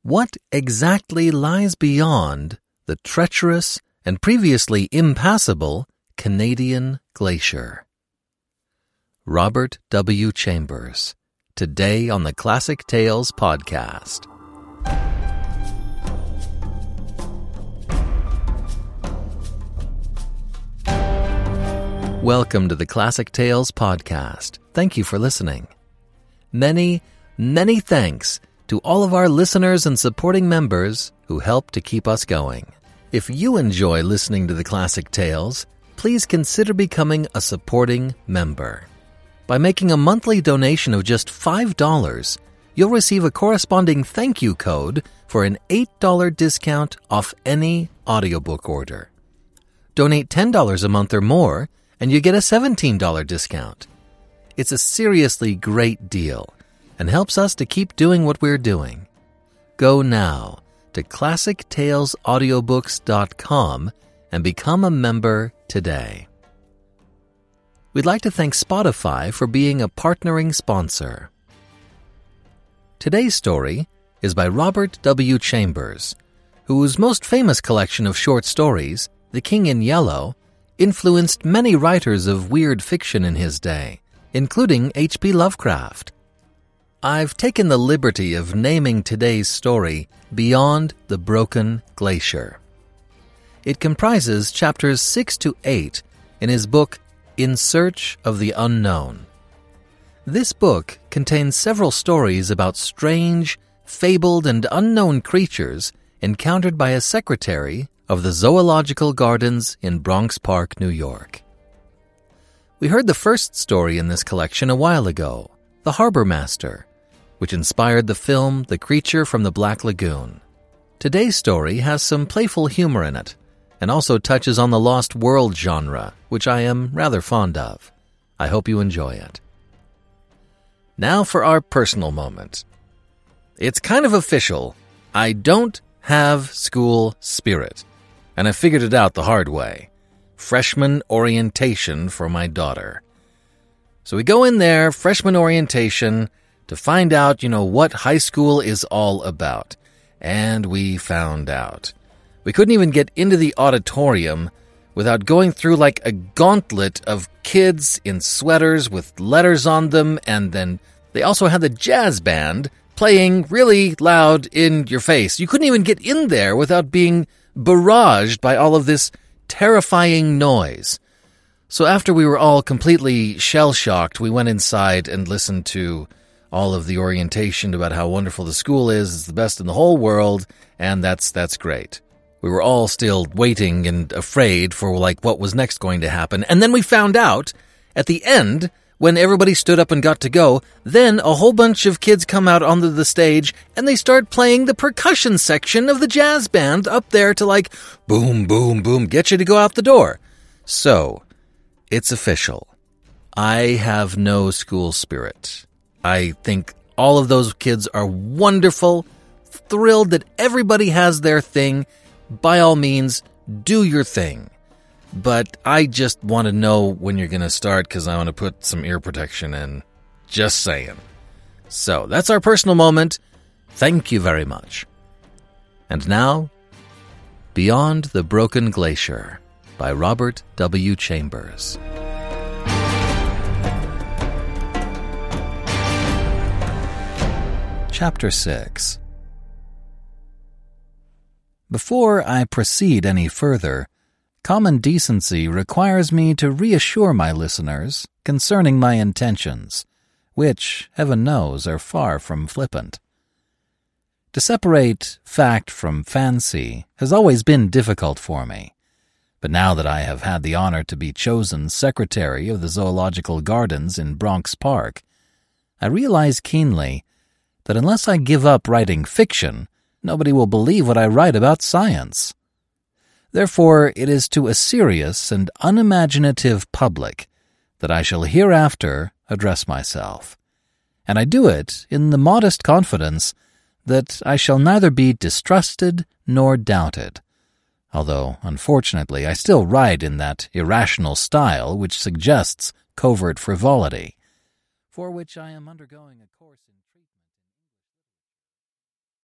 What exactly lies beyond the treacherous and previously impassable Canadian Glacier? Robert W. Chambers, today on the Classic Tales podcast. Welcome to the Classic Tales podcast. Thank you for listening. Many thanks to all of our listeners and supporting members who help to keep us going. If you enjoy listening to the Classic Tales, please consider becoming a supporting member. By making a monthly donation of just $5, you'll receive a corresponding thank you code for an $8 discount off any audiobook order. Donate $10 a month or more, and you get a $17 discount. It's a seriously great deal and helps us to keep doing what we're doing. Go now to ClassicTalesAudiobooks.com and become a member today. We'd like to thank Spotify for being a partnering sponsor. Today's story is by Robert W. Chambers, whose most famous collection of short stories, The King in Yellow, influenced many writers of weird fiction in his day, including H.P. Lovecraft. I've taken the liberty of naming today's story Beyond the Broken Glacier. It comprises chapters 6 to 8 in his book In Search of the Unknown. This book contains several stories about strange, fabled, and unknown creatures encountered by a secretary of the Zoological Gardens in Bronx Park, New York. We heard the first story in this collection a while ago, The Harbor Master, which inspired the film The Creature from the Black Lagoon. Today's story has some playful humor in it, and also touches on the Lost World genre, which I am rather fond of. I hope you enjoy it. Now for our personal moment. It's kind of official. I don't have school spirit. And I figured it out the hard way. Freshman orientation for my daughter. So we go in there, freshman orientation, to find out, what high school is all about. And we found out. We couldn't even get into the auditorium without going through like a gauntlet of kids in sweaters with letters on them, and then they also had the jazz band playing really loud in your face. You couldn't even get in there without being barraged by all of this terrifying noise. So after we were all completely shell-shocked, we went inside and listened to all of the orientation about how wonderful the school is. It's the best in the whole world, and that's great. We were all still waiting and afraid for what was next going to happen. And then we found out at the end, when everybody stood up and got to go, then a whole bunch of kids come out onto the stage and they start playing the percussion section of the jazz band up there to boom, boom, boom, get you to go out the door. So, it's official. I have no school spirit. I think all of those kids are wonderful, thrilled that everybody has their thing. By all means, do your thing. But I just want to know when you're going to start because I want to put some ear protection in. Just saying. So, that's our personal moment. Thank you very much. And now, Beyond the Broken Glacier by Robert W. Chambers. Chapter 6. Before I proceed any further, common decency requires me to reassure my listeners concerning my intentions, which, heaven knows, are far from flippant. To separate fact from fancy has always been difficult for me, but now that I have had the honor to be chosen secretary of the Zoological Gardens in Bronx Park, I realize keenly that unless I give up writing fiction, nobody will believe what I write about science. Therefore, it is to a serious and unimaginative public that I shall hereafter address myself, and I do it in the modest confidence that I shall neither be distrusted nor doubted, although, unfortunately, I still write in that irrational style which suggests covert frivolity, for which I am undergoing a course in